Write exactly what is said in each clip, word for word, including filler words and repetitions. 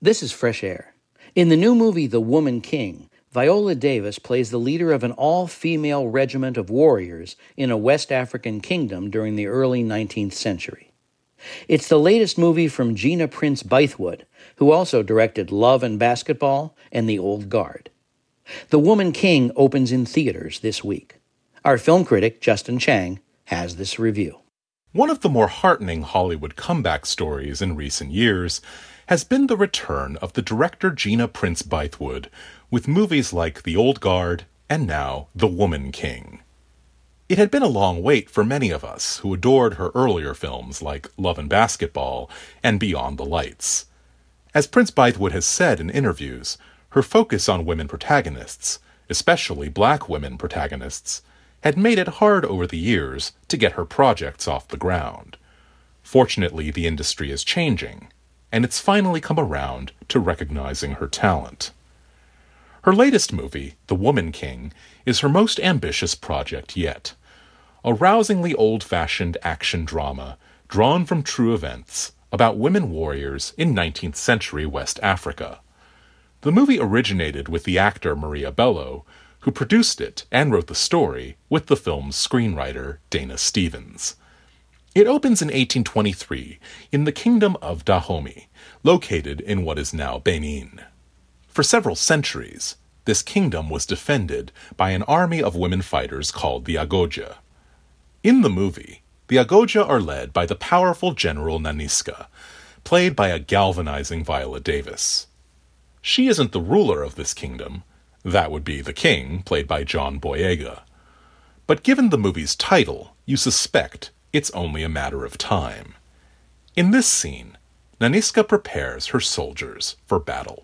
This is Fresh Air. In the new movie The Woman King, Viola Davis plays the leader of an all-female regiment of warriors in a West African kingdom during the early nineteenth century. It's the latest movie from Gina Prince Bythewood, who also directed Love and Basketball and The Old Guard. The Woman King opens in theaters this week. Our film critic, Justin Chang, has this review. One of the more heartening Hollywood comeback stories in recent years has been the return of the director Gina Prince Bythewood with movies like The Old Guard and now The Woman King. It had been a long wait for many of us who adored her earlier films like Love and Basketball and Beyond the Lights. As Prince Bythewood has said in interviews, her focus on women protagonists, especially black women protagonists, had made it hard over the years to get her projects off the ground. Fortunately, the industry is changing, and it's finally come around to recognizing her talent. Her latest movie, The Woman King, is her most ambitious project yet. A rousingly old-fashioned action drama drawn from true events about women warriors in nineteenth century West Africa. The movie originated with the actor Maria Bello, who produced it and wrote the story with the film's screenwriter Dana Stevens. It opens in eighteen twenty-three in the kingdom of Dahomey, located in what is now Benin. For several centuries, this kingdom was defended by an army of women fighters called the Agoja. In the movie, the Agoja are led by the powerful General Nanisca, played by a galvanizing Viola Davis. She isn't the ruler of this kingdom. That would be the king, played by John Boyega. But given the movie's title, you suspect it's only a matter of time. In this scene, Nanisca prepares her soldiers for battle.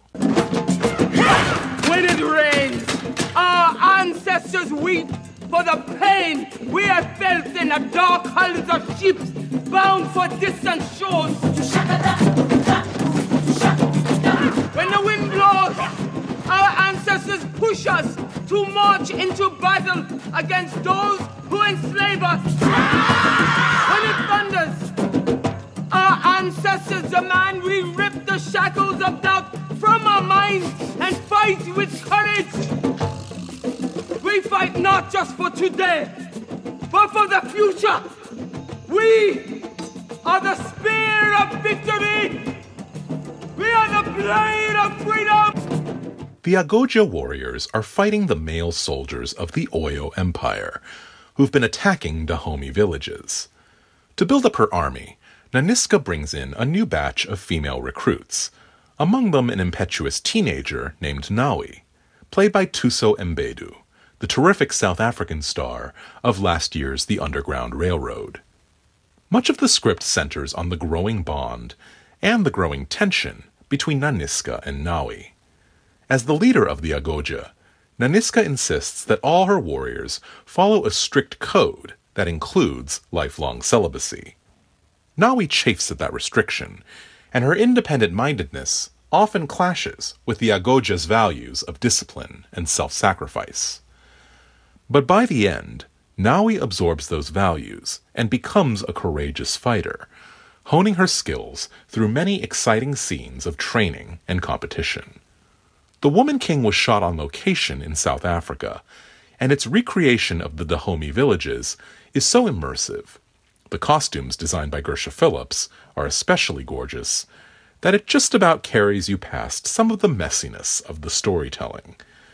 When it rains, our ancestors weep for the pain we have felt in the dark hulls of ships bound for distant shores. When the wind blows, our ancestors push us to march into battle against those who enslave us. When it thunders, our ancestors demand we rip the shackles of doubt from our minds and fight with courage. We fight not just for today, but for the future. We are the spear of victory. We are the blade of freedom. The Agoja warriors are fighting the male soldiers of the Oyo Empire, who've been attacking Dahomey villages. To build up her army, Nanisca brings in a new batch of female recruits, among them an impetuous teenager named Nawi, played by Thuso Mbedu, the terrific South African star of last year's The Underground Railroad. Much of the script centers on the growing bond and the growing tension between Nanisca and Nawi. As the leader of the Agoja, Nanisca insists that all her warriors follow a strict code that includes lifelong celibacy. Nawi chafes at that restriction, and her independent-mindedness often clashes with the Agoja's values of discipline and self-sacrifice. But by the end, Nawi absorbs those values and becomes a courageous fighter, honing her skills through many exciting scenes of training and competition. The Woman King was shot on location in South Africa, and its recreation of the Dahomey villages is so immersive, the costumes designed by Gersha Phillips are especially gorgeous, that it just about carries you past some of the messiness of the storytelling.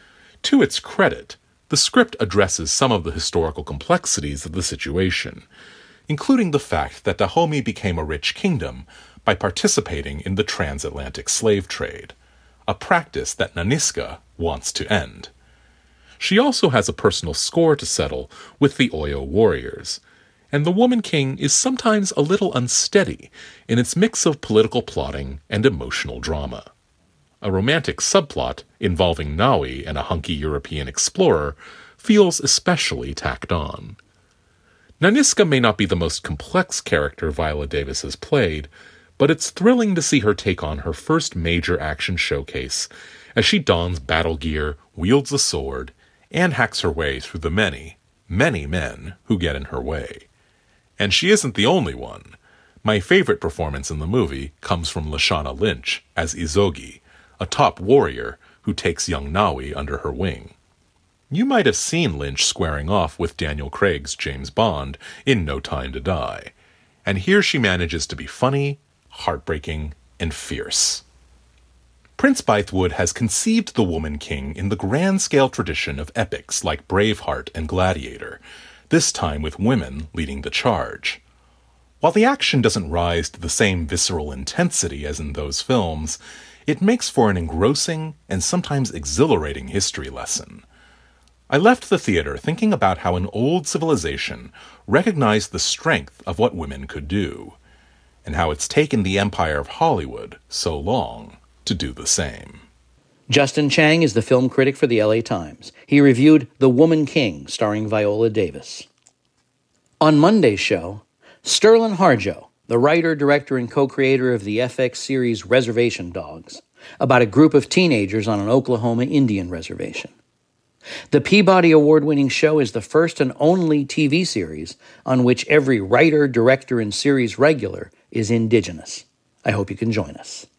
To its credit, the script addresses some of the historical complexities of the situation, including the fact that Dahomey became a rich kingdom by participating in the transatlantic slave trade, a practice that Nanisca wants to end. She also has a personal score to settle with the Oyo warriors, and The Woman King is sometimes a little unsteady in its mix of political plotting and emotional drama. A romantic subplot involving Nawi and a hunky European explorer feels especially tacked on. Nanisca may not be the most complex character Viola Davis has played, but it's thrilling to see her take on her first major action showcase as she dons battle gear, wields a sword, and hacks her way through the many, many men who get in her way. And she isn't the only one. My favorite performance in the movie comes from Lashana Lynch as Izogi, a top warrior who takes young Nawi under her wing. You might have seen Lynch squaring off with Daniel Craig's James Bond in No Time to Die, and here she manages to be funny, heartbreaking, and fierce. Prince Bythewood has conceived the Woman King in the grand-scale tradition of epics like Braveheart and Gladiator, this time with women leading the charge. While the action doesn't rise to the same visceral intensity as in those films, it makes for an engrossing and sometimes exhilarating history lesson. I left the theater thinking about how an old civilization recognized the strength of what women could do, and how it's taken the empire of Hollywood so long to do the same. Justin Chang is the film critic for the L A Times. He reviewed The Woman King, starring Viola Davis. On Monday's show, Sterling Harjo, the writer, director, and co-creator of the F X series Reservation Dogs, about a group of teenagers on an Oklahoma Indian reservation. The Peabody Award-winning show is the first and only T V series on which every writer, director, and series regular is indigenous. I hope you can join us.